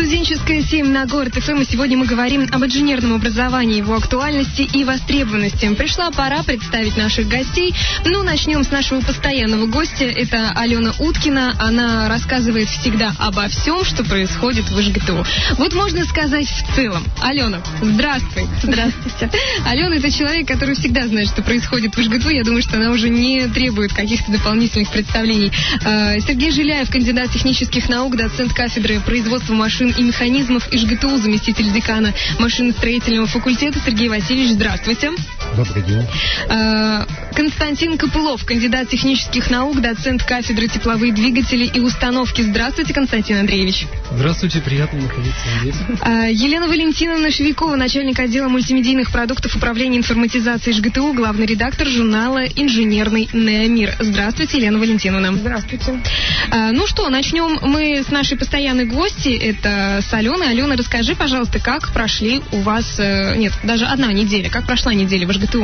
Студенческая 7 на Город ФМ, и сегодня мы говорим об инженерном образовании, его актуальности и востребованности. Пришла пора представить наших гостей. Начнем с нашего постоянного гостя. Это Алена Уткина. Она рассказывает всегда обо всем, что происходит в ИжГТУ. Вот можно сказать в целом. Алена, здравствуй. Здравствуйте. Алена — это человек, который всегда знает, что происходит в ИжГТУ. Я думаю, что она уже не требует каких-то дополнительных представлений. Сергей Жиляев, кандидат технических наук, доцент кафедры производства машин и механизмов ИжГТУ, заместитель декана машиностроительного факультета. Сергей Васильевич, здравствуйте. Добрый день. Константин Копылов, кандидат технических наук, доцент кафедры тепловые двигатели и установки. Здравствуйте, Константин Андреевич. Здравствуйте, приятно находиться здесь. Елена Валентиновна Швейкова, начальник отдела мультимедийных продуктов управления информатизацией ИжГТУ, главный редактор журнала «Инженерный Неомир». Здравствуйте, Елена Валентиновна. Здравствуйте. Начнем мы с нашей постоянной гости, это с Аленой. Алена, расскажи, пожалуйста, как прошли у вас, даже одна неделя, как прошла неделя в ИжГТУ?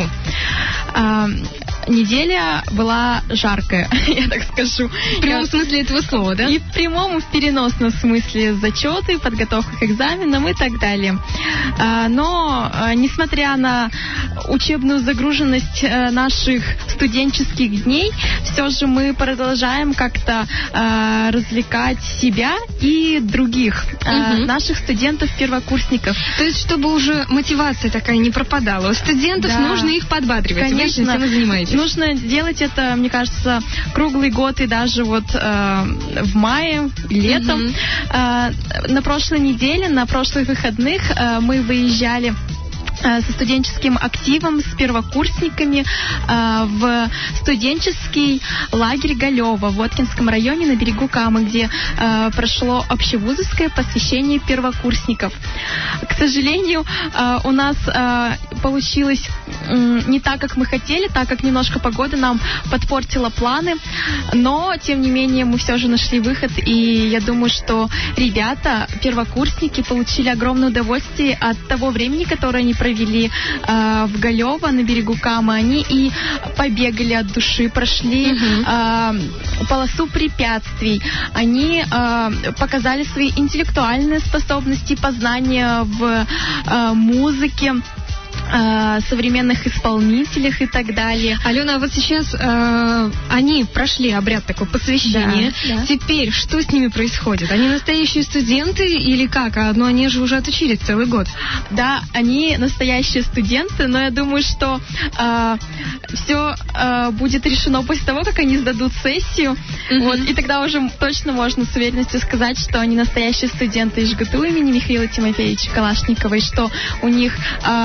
Неделя была жаркая, я так скажу. В прямом смысле этого слова, да? И в прямом, и в переносном смысле зачеты, подготовка к экзаменам и так далее. Но, несмотря на учебную загруженность наших студенческих дней, все же мы продолжаем как-то развлекать себя и других наших студентов-первокурсников. То есть, чтобы уже мотивация такая не пропадала. У студентов нужно их подбадривать. Конечно. Вы этим и занимаетесь. Нужно делать это, мне кажется, круглый год и даже в мае, летом. На прошлой неделе, на прошлых выходных мы выезжали со студенческим активом, с первокурсниками в студенческий лагерь Галева в Воткинском районе на берегу Камы, где прошло общевузовское посвящение первокурсников. К сожалению, у нас получилось не так, как мы хотели, так как немножко погода нам подпортила планы, но, тем не менее, мы все же нашли выход, и я думаю, что ребята, первокурсники, получили огромное удовольствие от того времени, которое они провели в Галево на берегу Камы. Они и побегали от души, прошли полосу препятствий. Они показали свои интеллектуальные способности, познания в музыке, современных исполнителях и так далее. Алена, а вот сейчас они прошли обряд такого посвящения. Да. Теперь что с ними происходит? Они настоящие студенты или как? Они же уже отучились целый год. Да, они настоящие студенты, но я думаю, что все будет решено после того, как они сдадут сессию. И тогда уже точно можно с уверенностью сказать, что они настоящие студенты ИжГТУ имени Михаила Тимофеевича Калашникова, и что у них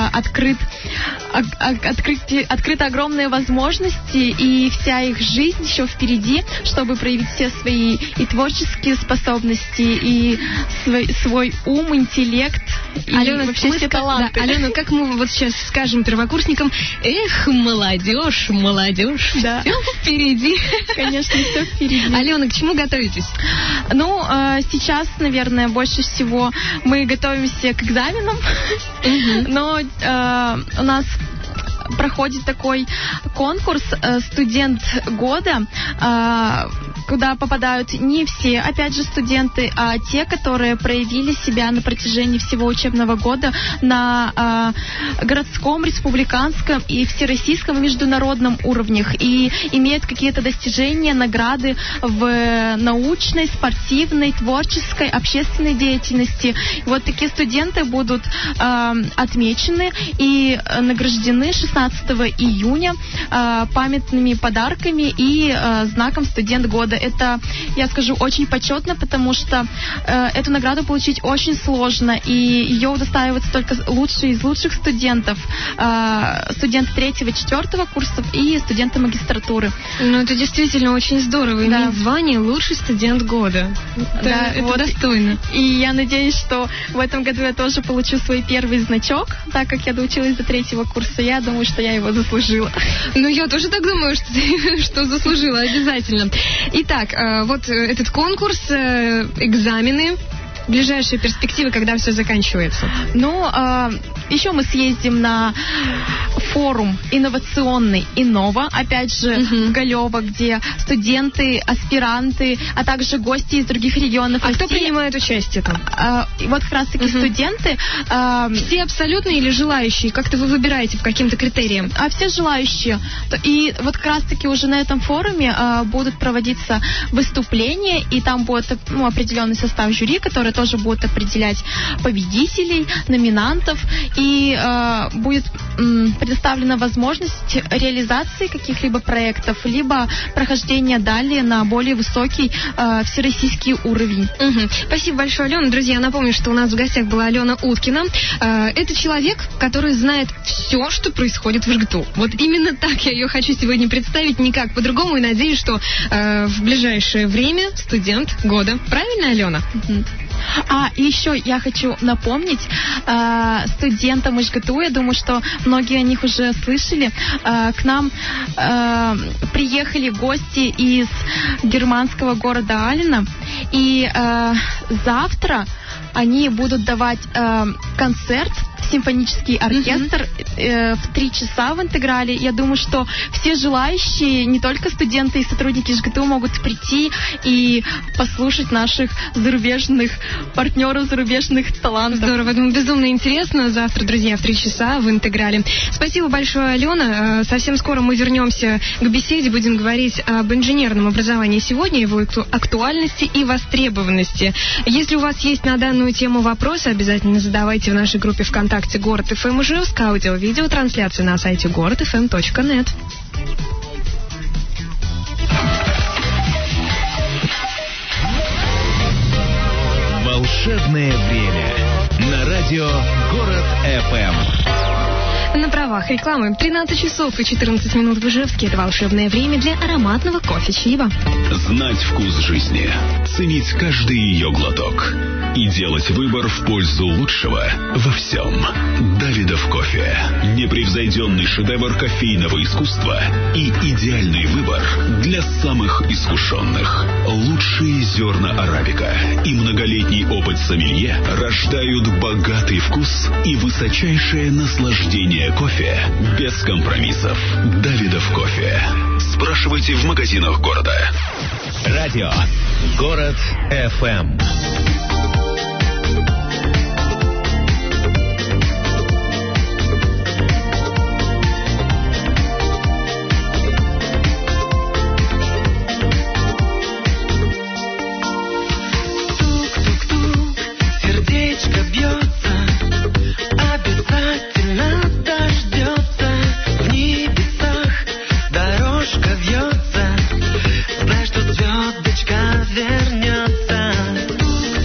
открыты огромные возможности, и вся их жизнь еще впереди, чтобы проявить все свои и творческие способности, и свой ум, интеллект, и Алена, вообще все таланты. Алена, как мы вот сейчас скажем первокурсникам: эх, молодежь, да. Все впереди. Конечно, все впереди. Алена, к чему готовитесь? Сейчас, наверное, больше всего мы готовимся к экзаменам, но у нас проходит такой конкурс «Студент года», куда попадают не все, опять же, студенты, а те, которые проявили себя на протяжении всего учебного года на городском, республиканском и всероссийском и международном уровнях, и имеют какие-то достижения, награды в научной, спортивной, творческой, общественной деятельности. И вот такие студенты будут отмечены и награждены 16 июня памятными подарками и знаком «Студент года». Это, я скажу, очень почетно, потому что эту награду получить очень сложно, и ее удостаиваются только лучшие из лучших студентов, студенты 3-4 курсов и студенты магистратуры. Это действительно очень здорово, иметь звание «Лучший студент года». Это достойно. И я надеюсь, что в этом году я тоже получу свой первый значок, так как я доучилась до 3 курса. Я думаю, что я его заслужила. Я тоже так думаю, что заслужила обязательно. Итак, вот этот конкурс, экзамены. ближайшие перспективы, когда все заканчивается? Ну, еще мы съездим на форум инновационный Иннова, опять же, в Галево, где студенты, аспиранты, а также гости из других регионов России. Кто принимает участие там? Вот как раз-таки студенты. Все абсолютно или желающие? Как-то вы выбираете по каким-то критериям? Все желающие. И вот как раз-таки уже на этом форуме будут проводиться выступления, и там будет определенный состав жюри, который тоже будет определять победителей, номинантов, и будет предоставлена возможность реализации каких-либо проектов, либо прохождения далее на более высокий всероссийский уровень. Спасибо большое, Алена. Друзья, напомню, что у нас в гостях была Алена Уткина. Это человек, который знает все, что происходит в ЖГТУ. Вот именно так я ее хочу сегодня представить, никак по-другому, и надеюсь, что в ближайшее время студент года. Правильно, Алена? И еще я хочу напомнить студентам ЖГТУ, я думаю, что многие о них уже слышали, к нам приехали гости из германского города Алина, и завтра они будут давать концерт, симфонический оркестр в 3 часа в Интеграле. Я думаю, что все желающие, не только студенты и сотрудники ЖГТУ, могут прийти и послушать наших зарубежных партнеров, зарубежных талантов. Здорово, думаю, безумно интересно. Завтра, друзья, в 3 часа в Интеграле. Спасибо большое, Алена. Совсем скоро мы вернемся к беседе, будем говорить об инженерном образовании сегодня, его актуальности и востребованности. Если у вас есть на данную тему вопросы, обязательно задавайте в нашей группе ВКонтакте «Город ФМ» Ижевск, аудио-видеотрансляцию на сайте городfm.net. Волшебное время на радио Город ФМ. На правах рекламы 13 часов и 14 минут в Ижевске. Это волшебное время для ароматного кофе Чиба. Знать вкус жизни, ценить каждый ее глоток и делать выбор в пользу лучшего во всем. Давидов кофе. Непревзойденный шедевр кофейного искусства и идеальный выбор для самых искушенных. Лучшие зерна арабика и многолетний опыт сомелье рождают богатый вкус и высочайшее наслаждение кофе без компромиссов. Давидов кофе. Спрашивайте в магазинах города. Радио Город ФМ. Знай, что звездочка вернется.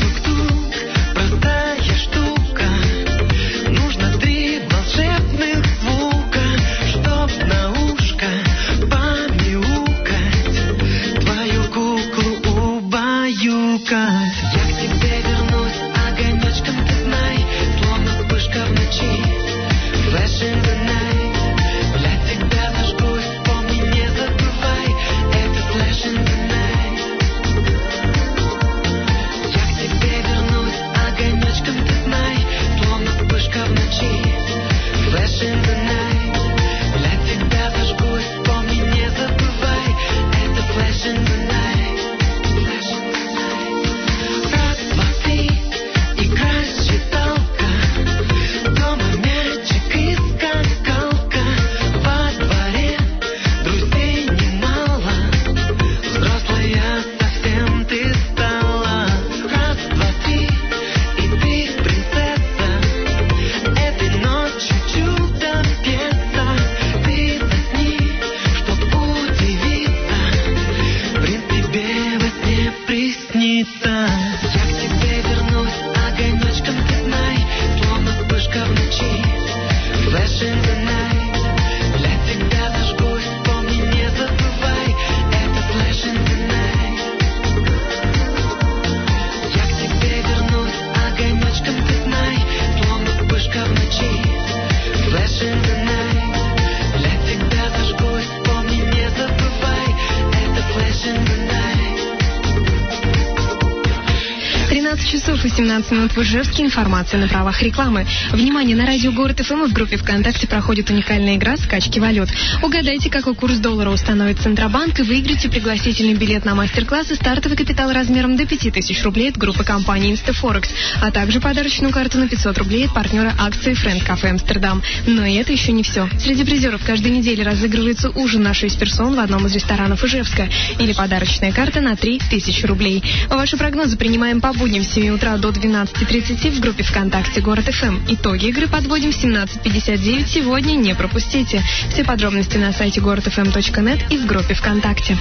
17 минут в Ижевске. Информация на правах рекламы. Внимание, на радио Город ФМ в группе ВКонтакте проходит уникальная игра «Скачки валют». Угадайте, какой курс доллара установит Центробанк, и выиграйте пригласительный билет на мастер-класс и стартовый капитал размером до 5000 рублей от группы компании «Инстафорекс», а также подарочную карту на 500 рублей от партнера акции «Френд Кафе Амстердам». Но и это еще не все. Среди призеров каждой неделе разыгрывается ужин на 6 персон в одном из ресторанов Ижевска или подарочная карта на 3000 рублей. Ваши прогнозы принимаем по будням с 7 утра до 12:30 в группе ВКонтакте Город ФМ. Итоги игры подводим в 17:59. Сегодня не пропустите. Все подробности на сайте городфм.нет и в группе ВКонтакте.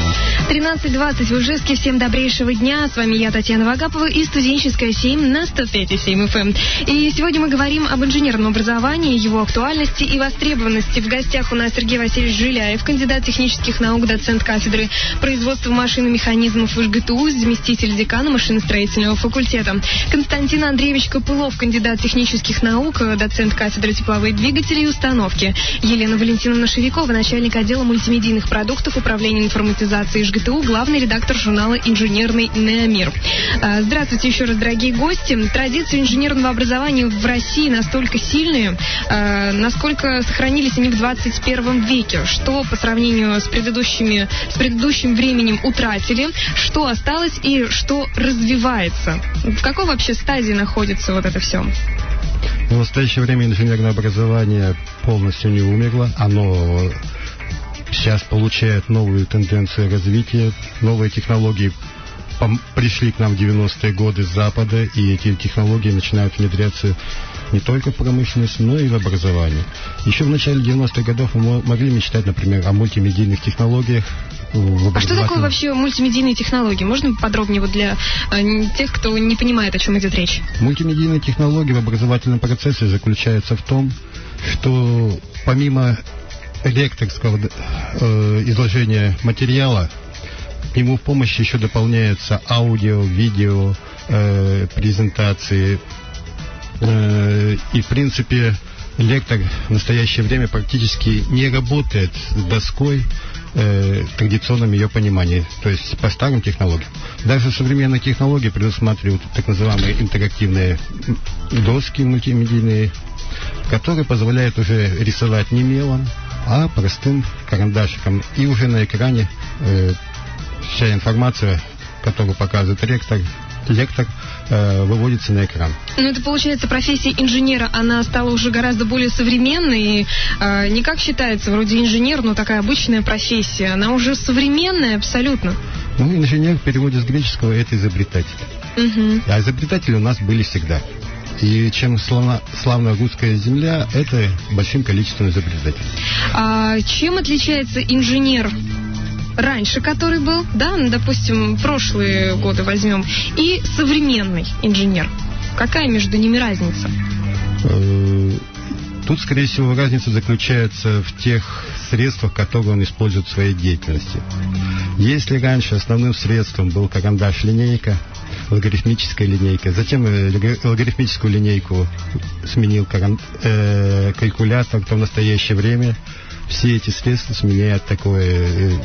13:20 в Ижевске. Всем добрейшего дня. С вами я, Татьяна Вагапова, и студенческая 7 на 105,7 FM. И сегодня мы говорим об инженерном образовании, его актуальности и востребованности. В гостях у нас Сергей Васильевич Жиляев, кандидат технических наук, доцент кафедры производства машин и механизмов в ИжГТУ, заместитель декана машиностроительного факультета. Константин Андреевич Копылов, кандидат технических наук, доцент кафедры тепловые двигатели и установки. Елена Валентиновна Шевикова, начальник отдела мультимедийных продуктов управления информатизацией ИжГТУ, главный редактор журнала «Инженерный Неомир». Здравствуйте еще раз, дорогие гости. Традиции инженерного образования в России настолько сильные, насколько сохранились они в 21 веке, что по сравнению с предыдущим временем утратили, что осталось и что развивается. В какой вообще стадии находится вот это все? В настоящее время инженерное образование полностью не умерло. Оно сейчас получает новую тенденцию развития. Новые технологии пришли к нам в 90-е годы с Запада, и эти технологии начинают внедряться не только в промышленность, но и в образование. Еще в начале 90-х годов мы могли мечтать, например, о мультимедийных технологиях. А что такое вообще мультимедийные технологии? Можно подробнее вот для тех, кто не понимает, о чем идет речь? Мультимедийные технологии в образовательном процессе заключаются в том, что помимо лекторского изложения материала, к нему в помощь еще дополняются аудио, видео, презентации. И, в принципе, лектор в настоящее время практически не работает с доской в традиционном ее понимании, то есть по старым технологиям. Даже современные технологии предусматривают так называемые интерактивные доски мультимедийные, которые позволяют уже рисовать не мелом, а простым карандашиком. И уже на экране вся информация, которую показывает лектор, выводится на экран. Ну, это получается, профессия инженера, она стала уже гораздо более современной. И, не как считается, вроде инженер, но такая обычная профессия. Она уже современная абсолютно. Ну, инженер в переводе с греческого — это изобретатель. Угу. А изобретатели у нас были всегда. И чем славная русская земля, это большим количеством изобретателей. А чем отличается инженер раньше, который был, да, ну, допустим, прошлые годы возьмем, и современный инженер? Какая между ними разница? Тут, скорее всего, разница заключается в тех средствах, которые он использует в своей деятельности. Если раньше основным средством был карандаш-линейка, логарифмическая линейка, затем логарифмическую линейку сменил калькулятор, то в настоящее время все эти средства сменяет такой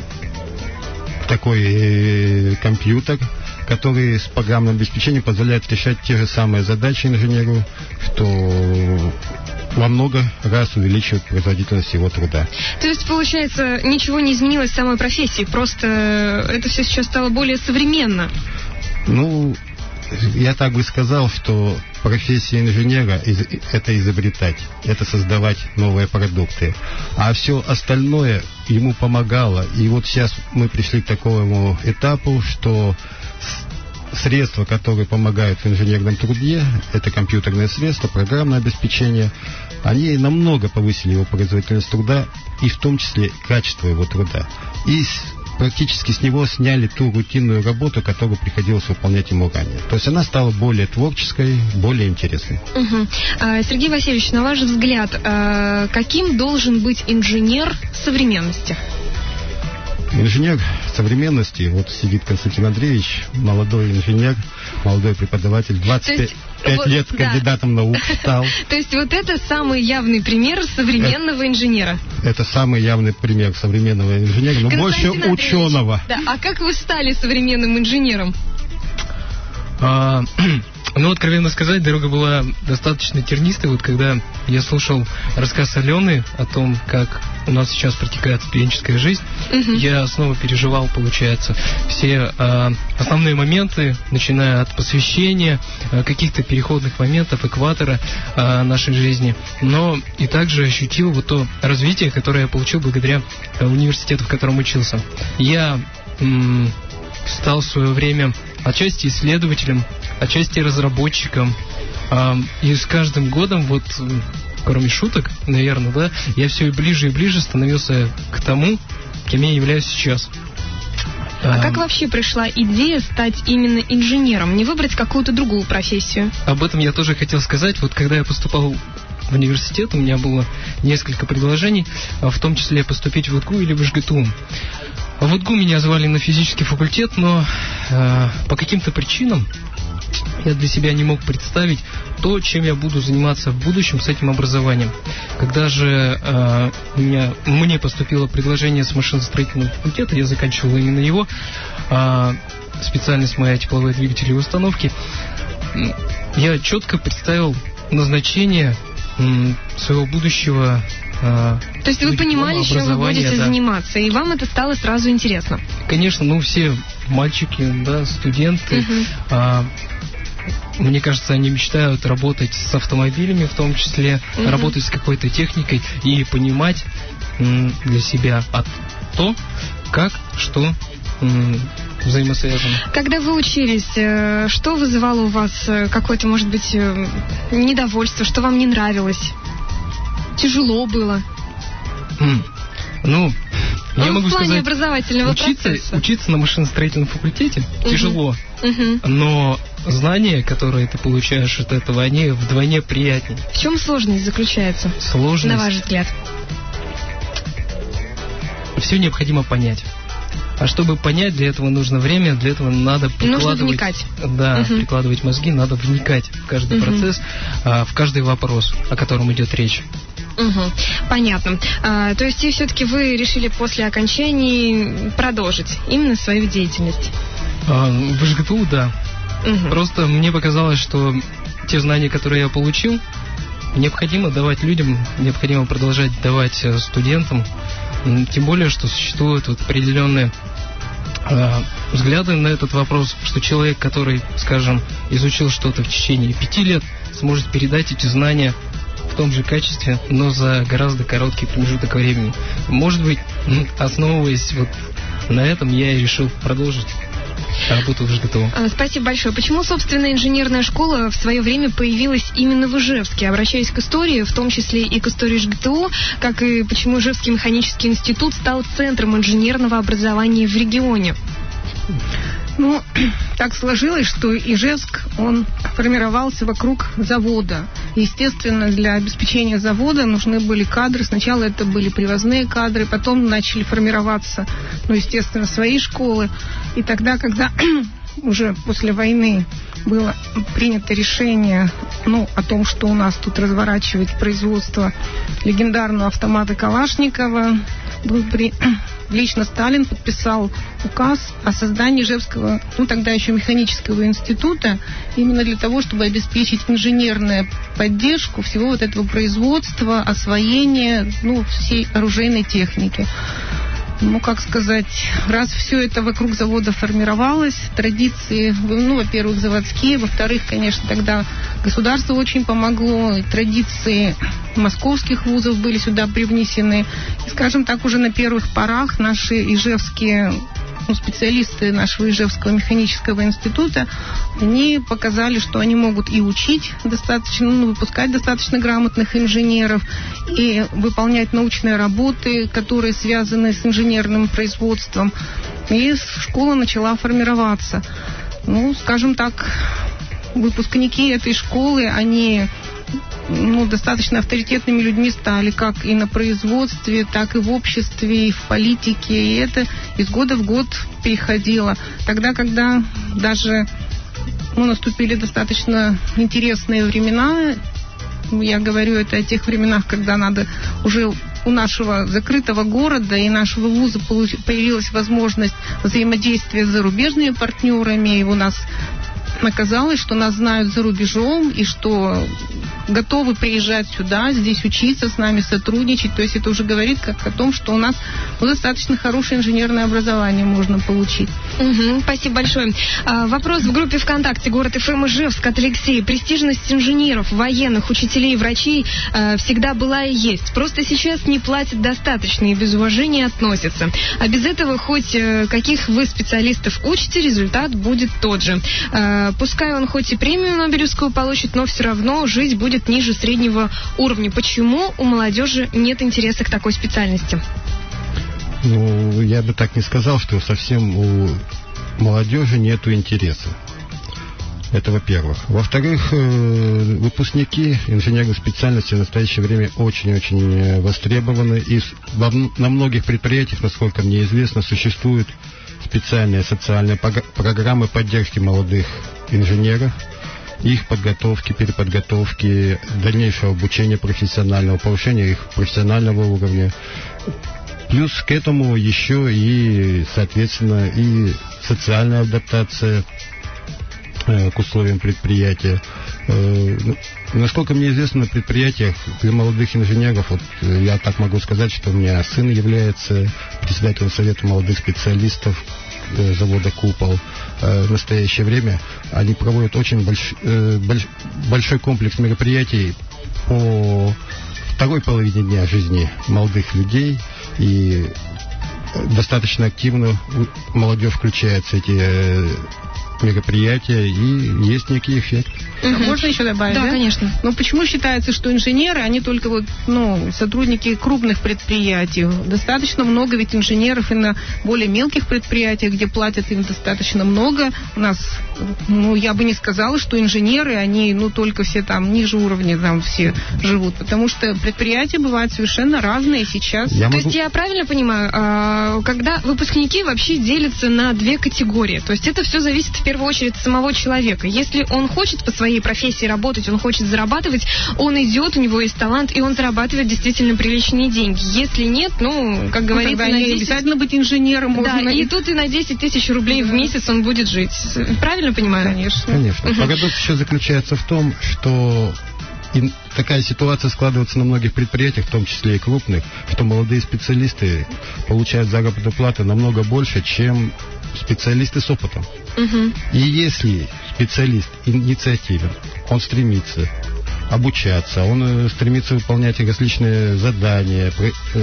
компьютер, который с программным обеспечением позволяет решать те же самые задачи инженеру, что во много раз увеличивает производительность его труда. То есть, получается, ничего не изменилось в самой профессии, просто это все сейчас стало более современно? Ну, я так бы сказал, что профессия инженера – это изобретать, это создавать новые продукты. А все остальное ему помогало. И вот сейчас мы пришли к такому этапу, что средства, которые помогают в инженерном труде, это компьютерные средства, программное обеспечение, они намного повысили его производительность труда, и в том числе качество его труда. И практически с него сняли ту рутинную работу, которую приходилось выполнять ему ранее. То есть она стала более творческой, более интересной. Угу. Сергей Васильевич, на ваш взгляд, каким должен быть инженер современности? Инженер современности, вот сидит Константин Андреевич, молодой инженер, молодой преподаватель, 25 лет кандидатом наук стал. То есть вот это самый явный пример современного инженера? Это самый явный пример современного инженера, но больше ученого. Да. А как вы стали современным инженером? Ну, откровенно сказать, дорога была достаточно тернистой. Вот когда я слушал рассказ Алены о том, как у нас сейчас протекает студенческая жизнь, я снова переживал, получается, все основные моменты, начиная от посвящения, каких-то переходных моментов, экватора нашей жизни, но и также ощутил вот то развитие, которое я получил благодаря университету, в котором учился. Я стал в свое время отчасти исследователем, отчасти разработчиком. И с каждым годом, вот, кроме шуток, наверное, да, я все и ближе становился к тому, кем я являюсь сейчас. А как вообще пришла идея стать именно инженером, не выбрать какую-то другую профессию? Об этом я тоже хотел сказать. Вот когда я поступал в университет, у меня было несколько предложений, в том числе поступить в ВУТГУ или в ЖГТУ. В ВУТГУ меня звали на физический факультет, но по каким-то причинам я для себя не мог представить то, чем я буду заниматься в будущем с этим образованием. Когда же мне поступило предложение с машиностроительного факультета, я заканчивал именно его, специальность моя тепловые двигатели и установки, я четко представил назначение своего будущего. То есть вы понимали, чем вы будете заниматься, и вам это стало сразу интересно? Конечно, все мальчики, да, студенты, мне кажется, они мечтают работать с автомобилями, в том числе, работать с какой-то техникой и понимать для себя то, как, что взаимосвязано. Когда вы учились, что вызывало у вас какое-то, может быть, недовольство, что вам не нравилось? Тяжело было? Я могу в плане сказать, образовательного процесса. Учиться на машиностроительном факультете тяжело, но знания, которые ты получаешь от этого, они вдвойне приятнее. В чем сложность заключается? Сложность? На ваш взгляд? Все необходимо понять. А чтобы понять, для этого нужно время, для этого надо прикладывать... Нужно вникать. Да, прикладывать мозги, надо вникать в каждый процесс, в каждый вопрос, о котором идет речь. Понятно. То есть и все-таки вы решили после окончания продолжить именно свою деятельность? В ЖГТУ, да. Просто мне показалось, что те знания, которые я получил, необходимо давать людям, необходимо продолжать давать студентам. Тем более, что существуют определенные взгляды на этот вопрос, что человек, который, скажем, изучил что-то в течение 5 лет, сможет передать эти знания в том же качестве, но за гораздо короткий промежуток времени. Может быть, основываясь на этом, я и решил продолжить работу в ЖГТУ. Спасибо большое. Почему, собственно, инженерная школа в свое время появилась именно в Ижевске? Обращаясь к истории, в том числе и к истории ЖГТУ, как и почему Ижевский механический институт стал центром инженерного образования в регионе? Так сложилось, что Ижевск, он формировался вокруг завода. Естественно, для обеспечения завода нужны были кадры. Сначала это были привозные кадры, потом начали формироваться, естественно, свои школы. И тогда, когда уже после войны было принято решение, о том, что у нас тут разворачивать производство легендарного автомата Калашникова, лично Сталин подписал указ о создании Ижевского, тогда еще механического института, именно для того, чтобы обеспечить инженерную поддержку всего этого производства, освоения, всей оружейной техники. Раз все это вокруг завода формировалось, традиции, во-первых, заводские, во-вторых, конечно, тогда государство очень помогло, и традиции московских вузов были сюда привнесены. И, скажем так, уже на первых порах наши ижевские специалисты нашего Ижевского механического института, они показали, что они могут и учить достаточно, выпускать достаточно грамотных инженеров, и выполнять научные работы, которые связаны с инженерным производством. И школа начала формироваться. Скажем так, выпускники этой школы, они достаточно авторитетными людьми стали, как и на производстве, так и в обществе, и в политике. И это из года в год переходило. Тогда, когда даже наступили достаточно интересные времена, я говорю это о тех временах, когда надо уже у нашего закрытого города и нашего вуза появилась возможность взаимодействия с зарубежными партнерами, и у нас оказалось, что нас знают за рубежом и что готовы приезжать сюда, здесь учиться, с нами сотрудничать. То есть это уже говорит как о том, что у нас достаточно хорошее инженерное образование можно получить. Спасибо большое. Вопрос в группе ВКонтакте «Город ФМ» Ижевск от Алексея. Престижность инженеров, военных, учителей, врачей всегда была и есть. Просто сейчас не платят достаточно и без уважения относятся. А без этого хоть каких вы специалистов учите, результат будет тот же. Пускай он хоть и премию Нобелевскую получит, но все равно жизнь будет ниже среднего уровня. Почему у молодежи нет интереса к такой специальности? Ну, я бы так не сказал, что совсем у молодежи нету интереса. Это во-первых. Во-вторых, выпускники инженерной специальности в настоящее время очень-очень востребованы. И на многих предприятиях, насколько мне известно, существуют специальные социальные программы поддержки молодых инженеров, их подготовки, переподготовки, дальнейшего обучения профессионального, повышения их профессионального уровня. Плюс к этому еще и, соответственно, и социальная адаптация к условиям предприятия. Насколько мне известно, на предприятиях для молодых инженеров, вот я так могу сказать, что у меня сын является председателем Совета молодых специалистов завода «Купол». В настоящее время они проводят очень большой комплекс мероприятий по второй половине дня жизни молодых людей, и достаточно активно молодежь включается в эти мероприятия, и есть некий эффект. Можно еще добавить? Да, конечно. Но почему считается, что инженеры, они только вот, сотрудники крупных предприятий? Достаточно много ведь инженеров и на более мелких предприятиях, где платят им достаточно много. У нас, я бы не сказала, что инженеры, они, только все там ниже уровня там все живут, потому что предприятия бывают совершенно разные сейчас. То есть я правильно понимаю, когда выпускники вообще делятся на две категории, то есть это все зависит в первую очередь от самого человека. Если он хочет по своей профессии работать, он хочет зарабатывать, он идет, у него есть талант, и он зарабатывает действительно приличные деньги. Если нет, как говорится, тогда не обязательно быть инженером. Да, и тут и на 10 тысяч рублей в месяц он будет жить. Правильно понимаю? Конечно. Парадокс еще заключается в том, что такая ситуация складывается на многих предприятиях, в том числе и крупных, что молодые специалисты получают заработную плату намного больше, чем специалисты с опытом. И если специалист инициативен, он стремится обучаться, он стремится выполнять различные задания,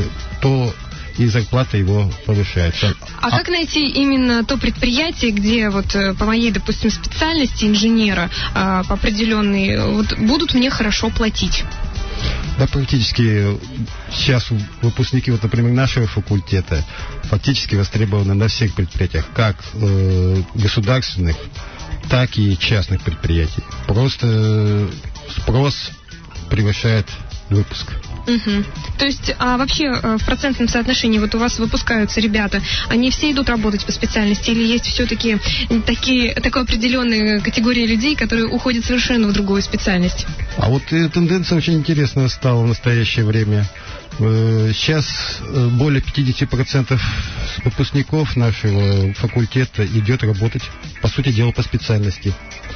то и зарплата его повышается. А как найти именно то предприятие, где по моей, допустим, специальности инженера по определенной, будут мне хорошо платить? Да, практически сейчас выпускники, например, нашего факультета фактически востребованы на всех предприятиях, как государственных, так и частных предприятий. Просто спрос превышает выпуск. То есть, вообще в процентном соотношении у вас выпускаются ребята, они все идут работать по специальности, или есть все-таки такой определенная категория людей, которые уходят совершенно в другую специальность? А тенденция очень интересная стала в настоящее время. Сейчас более 50% выпускников нашего факультета идет работать, по сути дела, по специальности.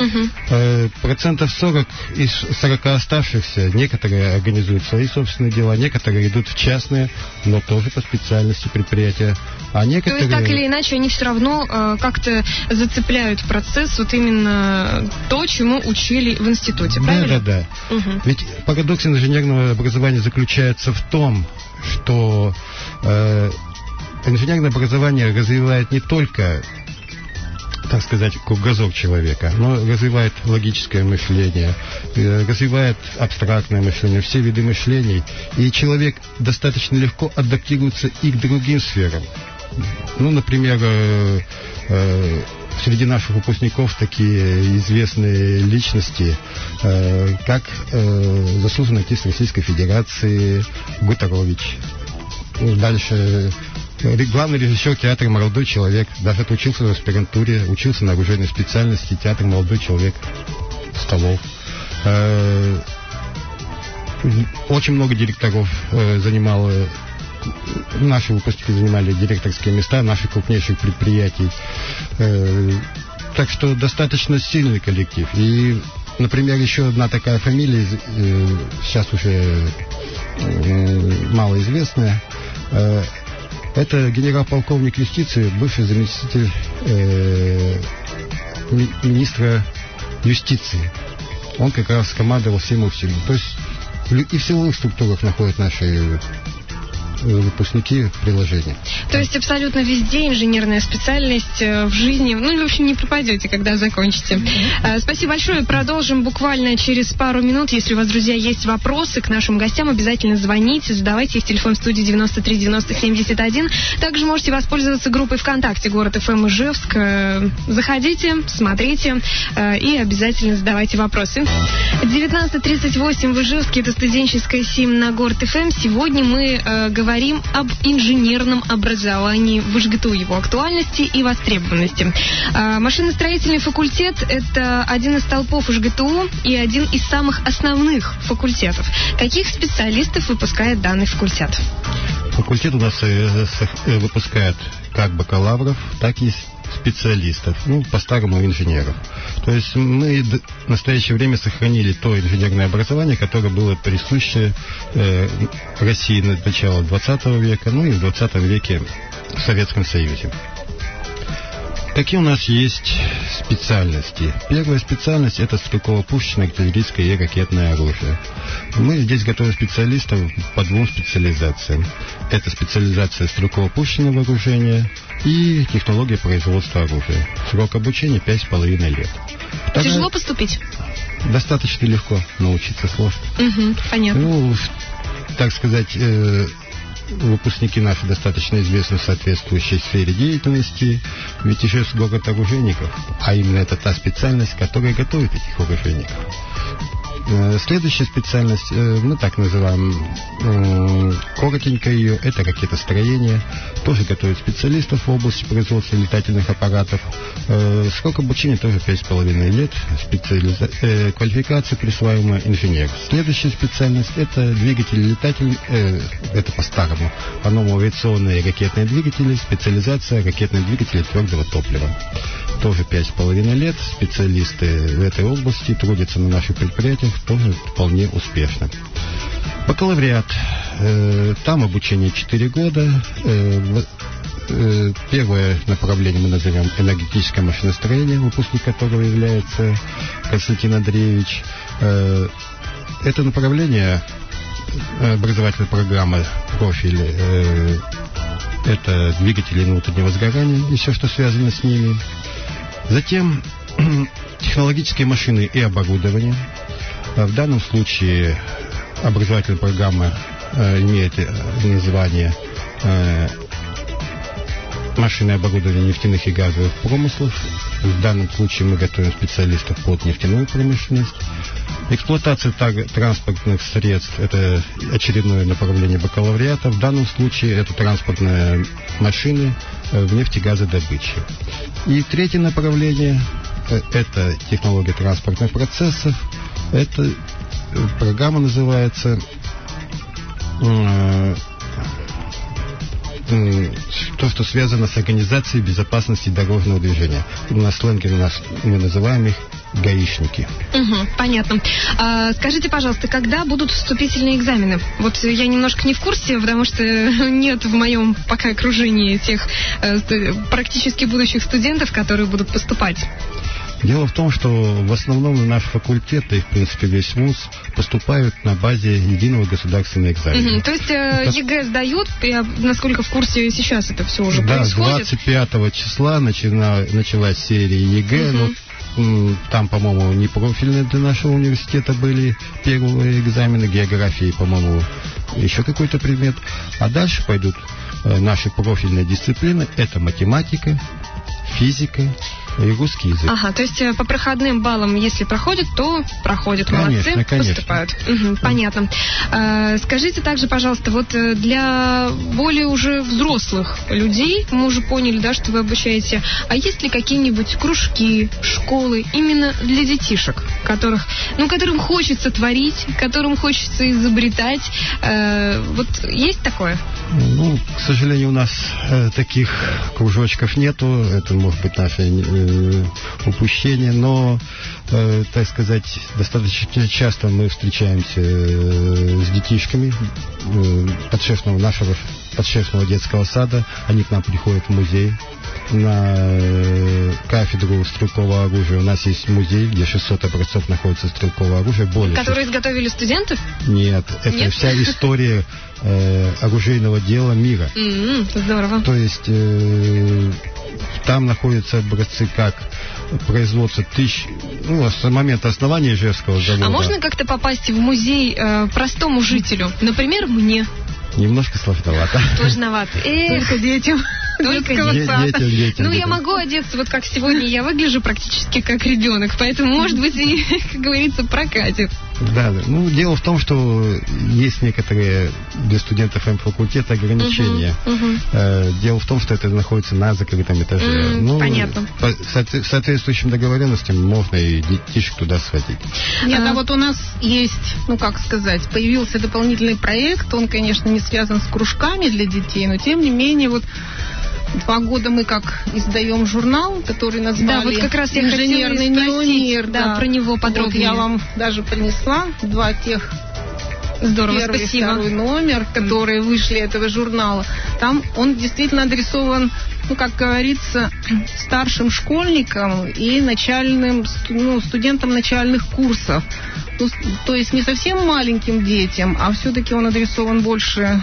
40% из 40 оставшихся, некоторые организуют свои собственные дела, некоторые идут в частные, но тоже по специальности предприятия. А некоторые... То есть, так или иначе, они все равно как-то зацепляют процесс, именно то, чему учили в институте, правильно? Да. Ведь парадокс инженерного образования заключается в том, что инженерное образование развивает не только, так сказать, кругозор человека, но развивает логическое мышление, развивает абстрактное мышление, все виды мышлений, и человек достаточно легко адаптируется и к другим сферам. Например, среди наших выпускников такие известные личности, как заслуженный артист Российской Федерации Гутерович. Дальше главный режиссер театра «Молодой человек», даже отучился в аспирантуре, учился на оружейной специальности, театр «Молодой человек», Столов. Очень много директоров наши выпускники занимали директорские места наших крупнейших предприятий. Так что достаточно сильный коллектив. И, например, еще одна такая фамилия, сейчас уже малоизвестная, это генерал-полковник юстиции, бывший заместитель министра юстиции. Он как раз командовал всем. То есть и в силовых структурах находят наши выпускники приложения. То есть абсолютно везде инженерная специальность в жизни. Ну, в общем, не пропадете, когда закончите. Спасибо большое. Продолжим буквально через пару минут. Если у вас, друзья, есть вопросы к нашим гостям, обязательно звоните, задавайте их. Телефон в студии 93 90 71. Также можете воспользоваться группой ВКонтакте «Город ФМ Ижевск». Заходите, смотрите и обязательно задавайте вопросы. 19:38 в Ижевске. Это студенческая СИМ на Город ФМ. Сегодня мы говорим об инженерном образовании в ИжГТУ, его актуальности и востребованности. Машиностроительный факультет – это один из столпов ИжГТУ и один из самых основных факультетов. Каких специалистов выпускает данный факультет? Факультет у нас выпускает как бакалавров, так и специалистов, по-старому инженеров. То есть мы в настоящее время сохранили то инженерное образование, которое было присуще России на начало 20 века, и в 20 веке в Советском Союзе. Какие у нас есть специальности? Первая специальность – это стрелково-пушечное, артиллерийское и ракетное оружие. Мы здесь готовим специалистов по двум специализациям. Это специализация стрелково-пушечного вооружения и технология производства оружия. Срок обучения 5,5 лет. Тяжело поступить? Достаточно легко, научиться сложно. Понятно. Так сказать, выпускники наши достаточно известны в соответствующей сфере деятельности, ведь Ижевск город оружейников, а именно это та специальность, которая готовит этих оружейников. Следующая специальность, мы так называем, коротенько ее, это ракетостроение. Тоже готовят специалистов в области производства летательных аппаратов. Срок обучения тоже 5,5 лет. Квалификация присваиваемая инженер. Следующая специальность это двигатели летательные, это по-старому, по-новому авиационные ракетные двигатели, специализация ракетных двигателей твердого топлива. Тоже 5,5 лет. Специалисты в этой области трудятся на наших предприятиях тоже вполне успешно. Бакалавриат. Там обучение 4 года. Первое направление мы назовем энергетическое машиностроение, выпускник которого является Константин Андреевич. Это направление образовательной программы, профиль, это двигатели внутреннего сгорания и все, что связано с ними. Затем технологические машины и оборудование. В данном случае образовательная программа имеет название машины и оборудование нефтяных и газовых промыслов. В данном случае мы готовим специалистов под нефтяную промышленность. Эксплуатация транспортных средств – это очередное направление бакалавриата. В данном случае это транспортные машины в нефтегазодобыче. И третье направление – это технология транспортных процессов. Эта программа называется то, что связано с организацией безопасности дорожного движения. На сленге мы называем их гаишники. Понятно. Скажите, пожалуйста, когда будут вступительные экзамены? Вот я немножко не в курсе, потому что нет в моем пока окружении тех практически будущих студентов, которые будут поступать. Дело в том, что в основном на наш факультет, и в принципе весь вуз, поступают на базе единого государственного экзамена. То есть ЕГЭ сдают, я, насколько в курсе, сейчас это все уже происходит? Да, 25 числа началась серия ЕГЭ, там, по-моему, не профильные для нашего университета были первые экзамены, географии, по-моему, еще какой-то предмет. А дальше пойдут наши профильные дисциплины, это математика, физика и русский язык. То есть по проходным баллам, если проходят, то проходят. Конечно, молодцы, конечно. поступают. Понятно. Скажите также, пожалуйста, вот для более уже взрослых людей, мы уже поняли, да, что вы обучаете, а есть ли какие-нибудь кружки, школы именно для детишек, которым хочется творить, которым хочется изобретать? Вот есть такое? К сожалению, у нас таких кружочков нету. Это, может быть, наши упущения, но, так сказать, достаточно часто мы встречаемся с детишками нашего подшефного детского сада. Они к нам приходят в музей. На кафедру стрелкового оружия у нас есть музей, где 600 образцов находится стрелкового оружия. Которые изготовили студенты? Нет, это вся история оружейного дела мира. Здорово. То есть там находятся образцы как производства с момента основания Ижевского завода. А можно как-то попасть в музей простому жителю? Например, мне? Немножко сложновато. Сложновато. Только детям. Только детям. Я могу одеться, вот как сегодня я выгляжу, практически как ребенок, поэтому, может быть, и, как говорится, прокатит. Да. Дело в том, что есть некоторые для студентов М-факультета ограничения. Дело в том, что это находится на закрытом этаже. Понятно. По соответствующим договоренностям можно и детишек туда сходить. Нет, вот у нас есть, появился дополнительный проект, он, конечно, не связан с кружками для детей, но, тем не менее, 2 года мы как издаем журнал, который назвали «Да, вот как раз я «Инженерный неомир». Да, про него подробнее. Я вам даже принесла 2 тех. Здорово, первый спасибо. И второй номер, которые вышли этого журнала. Там он действительно адресован, как говорится, старшим школьникам и студентам начальных курсов. То есть не совсем маленьким детям, а все-таки он адресован больше,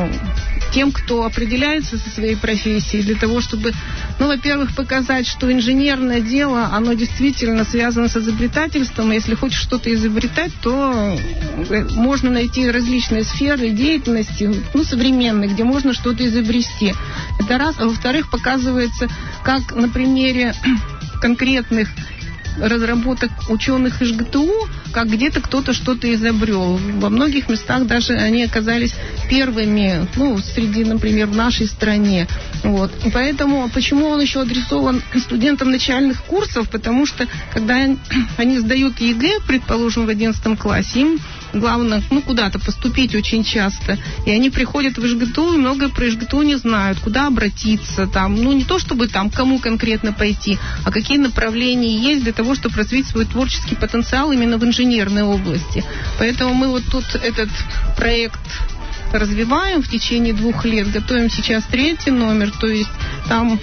тем, кто определяется со своей профессией, для того, чтобы, во-первых, показать, что инженерное дело, оно действительно связано с изобретательством, и если хочешь что-то изобретать, то можно найти различные сферы деятельности, современные, где можно что-то изобрести. Это раз. А во-вторых, показывается, как на примере конкретных разработок ученых из ГТУ, как где-то кто-то что-то изобрел. Во многих местах даже они оказались первыми, среди, например, в нашей стране. И поэтому, почему он еще адресован студентам начальных курсов? Потому что, когда они сдают ЕГЭ, предположим, в 11 классе, им главное, куда-то поступить очень часто. И они приходят в ИЖГТУ и многое про ИЖГТУ не знают, куда обратиться, не то чтобы кому конкретно пойти, а какие направления есть для того, чтобы развить свой творческий потенциал именно в инженерной области. Поэтому мы тут этот проект развиваем в течение 2 лет, готовим сейчас 3-й номер, то есть там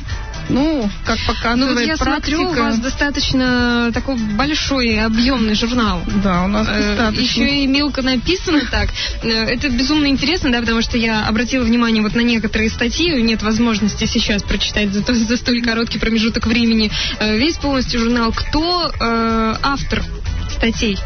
как показывает я практика... смотрю, у вас достаточно такой большой, объемный журнал. Да, у нас достаточно. Еще и мелко написано так. Это безумно интересно, потому что я обратила внимание на некоторые статьи, нет возможности сейчас прочитать за столь короткий промежуток времени весь полностью журнал. Кто автор статей?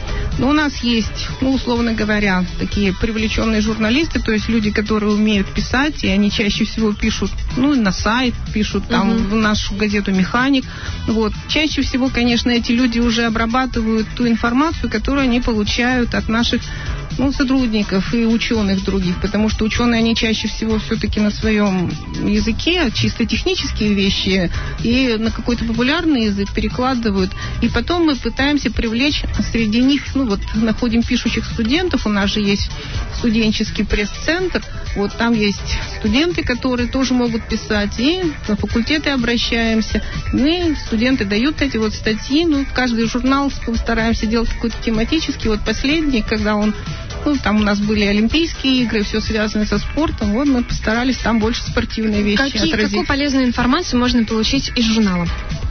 У нас есть, условно говоря, такие привлеченные журналисты, то есть люди, которые умеют писать, и они чаще всего пишут, на сайт, пишут в нашу газету «Механик». Чаще всего, конечно, эти люди уже обрабатывают ту информацию, которую они получают от наших сотрудников и ученых других, потому что ученые, они чаще всего все-таки на своем языке, чисто технические вещи, и на какой-то популярный язык перекладывают. И потом мы пытаемся привлечь среди них, находим пишущих студентов, у нас же есть студенческий пресс-центр, там есть студенты, которые тоже могут писать, и на факультеты обращаемся. Студенты дают эти статьи, каждый журнал мы стараемся делать какой-то тематический. Последний, когда он там у нас были Олимпийские игры, все связано со спортом. Мы постарались там больше спортивные вещи отразить. Какую полезную информацию можно получить из журнала?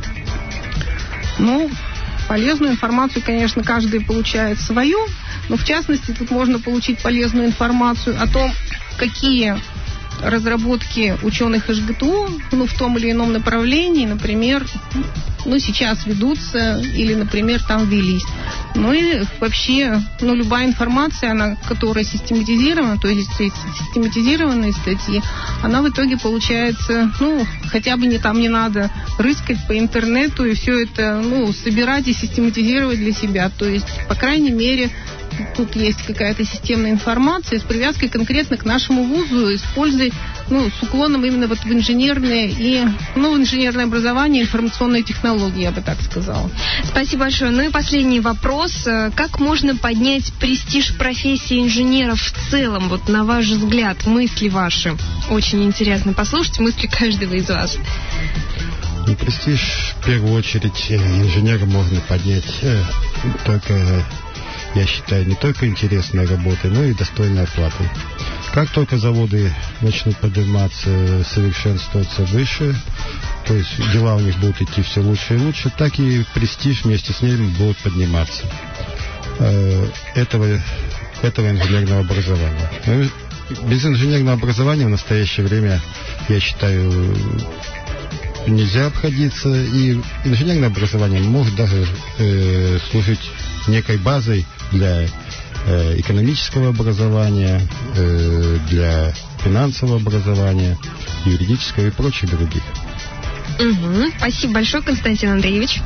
Полезную информацию, конечно, каждый получает свою, но в частности тут можно получить полезную информацию о том, какие разработки ученых ИЖГТУ, в том или ином направлении, например, сейчас ведутся или, например, там велись. И вообще, любая информация, которая систематизирована, то есть систематизированные статьи, она в итоге получается, хотя бы не надо рыскать по интернету и все это, собирать и систематизировать для себя. То есть, по крайней мере, тут есть какая-то системная информация с привязкой конкретно к нашему вузу, используя, с уклоном именно в инженерное и, в инженерное образование, информационные технологии, я бы так сказала. Спасибо большое. И последний вопрос. Как можно поднять престиж профессии инженеров в целом, на ваш взгляд, мысли ваши? Очень интересно послушать мысли каждого из вас. И престиж, в первую очередь, инженера можно поднять только, я считаю, не только интересной работой, но и достойной оплатой. Как только заводы начнут подниматься, совершенствоваться выше, то есть дела у них будут идти все лучше и лучше, так и престиж вместе с ними будет подниматься этого инженерного образования. Но без инженерного образования в настоящее время, я считаю, нельзя обходиться, и инженерное образование может даже служить некой базой для экономического образования, для финансового образования, юридического и прочих других. Угу. Спасибо большое, Константин Андреевич.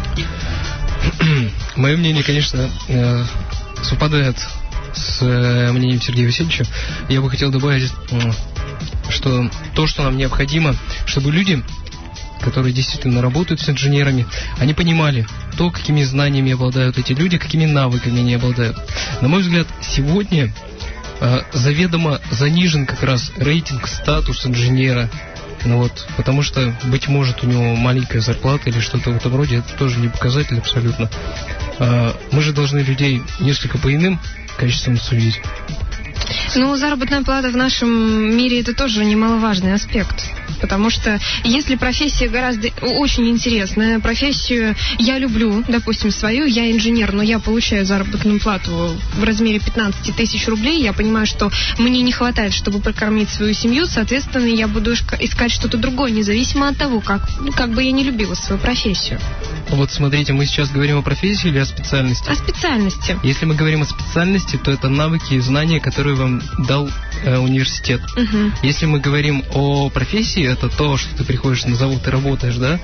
Мое мнение, конечно, совпадает с мнением Сергея Васильевича. Я бы хотел добавить, что то, что нам необходимо, чтобы люди, которые действительно работают с инженерами, они понимали то, какими знаниями обладают эти люди, какими навыками они обладают. На мой взгляд, сегодня заведомо занижен как раз рейтинг, статус инженера. Ну вот, потому что, быть может, у него маленькая зарплата или что-то в этом роде, это тоже не показатель абсолютно. Мы же должны людей несколько по иным качествам судить. Ну, заработная плата в нашем мире — это тоже немаловажный аспект. Потому что если профессия гораздо очень интересная, профессию я люблю, допустим, свою, я инженер, но я получаю заработную плату в размере 15 тысяч рублей, я понимаю, что мне не хватает, чтобы прокормить свою семью, соответственно, я буду искать что-то другое, независимо от того, как бы я не любила свою профессию. Вот смотрите, мы сейчас говорим о профессии или о специальности? О специальности. Если мы говорим о специальности, то это навыки и знания, которые вам дал университет. Угу. Если мы говорим о профессии, это то, что ты приходишь на завод и работаешь, да,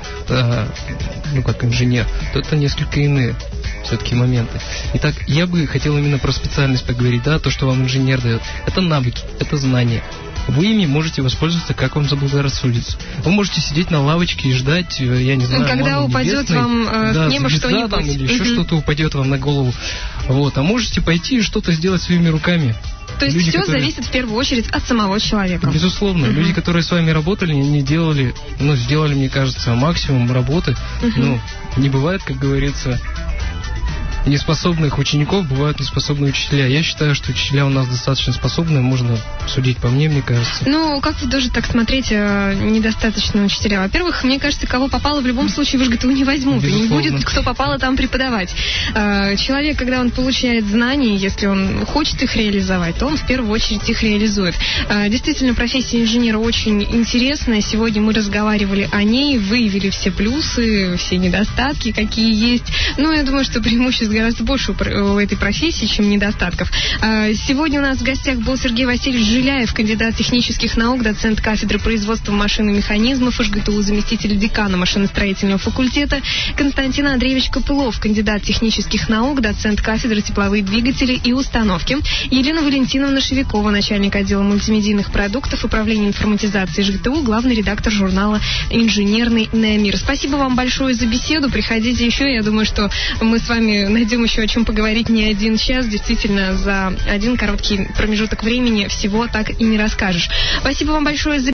как инженер, то это несколько иные все-таки моменты. Итак, я бы хотел именно про специальность поговорить, да, то, что вам инженер дает. Это навыки, это знания. Вы ими можете воспользоваться, как вам заблагорассудится. Вы можете сидеть на лавочке и ждать, я не знаю, когда упадет небесной, вам с неба что-нибудь. Там, или еще что-то упадет вам на голову. Вот. А можете пойти и что-то сделать своими руками. То есть все зависит в первую очередь от самого человека. Безусловно. Люди, которые с вами работали, они сделали, мне кажется, максимум работы. Не бывает, как говорится, неспособных учеников, бывают неспособные учителя. Я считаю, что учителя у нас достаточно способные, можно судить по мне кажется. Ну, как вы тоже так смотреть, недостаточно учителя? Во-первых, мне кажется, кого попало в любом случае в ЖГТУ не возьмут. Безусловно. И не будет, кто попало там преподавать. Человек, когда он получает знания, если он хочет их реализовать, то он в первую очередь их реализует. Действительно, профессия инженера очень интересная. Сегодня мы разговаривали о ней, выявили все плюсы, все недостатки, какие есть. Ну, я думаю, что преимуществ гораздо больше у этой профессии, чем недостатков. Сегодня у нас в гостях был Сергей Васильевич Жиляев, кандидат технических наук, доцент кафедры производства машин и механизмов ЖГТУ, заместитель декана машиностроительного факультета, Константин Андреевич Копылов, кандидат технических наук, доцент кафедры тепловые двигатели и установки, Елена Валентиновна Шевикова, начальник отдела мультимедийных продуктов, управления информатизации ЖГТУ, главный редактор журнала «Инженерный Неомир». Спасибо вам большое за беседу. Приходите еще. Я думаю, что мы с вами найдем еще о чем поговорить не один час. Действительно, за один короткий промежуток времени всего так и не расскажешь. Спасибо вам большое за